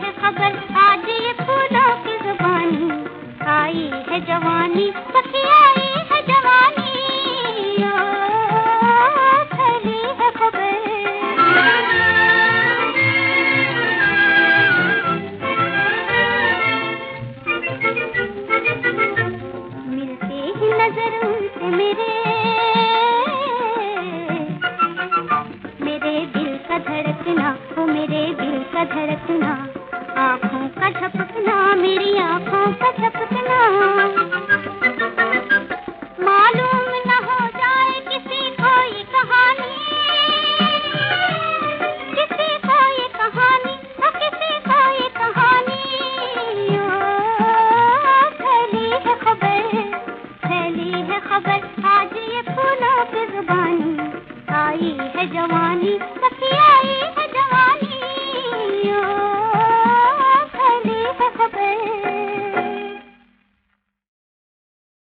है खबर, आज ये फूलों की जुबानी, आई है जवानी, सखी आई है जवानी, ओ फैली है खबर। मिलते ही नजर उनसे मेरे दिल का धड़कना, वो मेरे दिल का धड़कना, आँखों का झपकना, मेरी आँखों का झपकना, मालूम न हो जाए किसी को ये कहानी, किसी को ये कहानी, किसी को ये कहानी, ओ फैली है खबर, फैली है खबर, आज ये फूलों की जुबानी, आई है जवानी।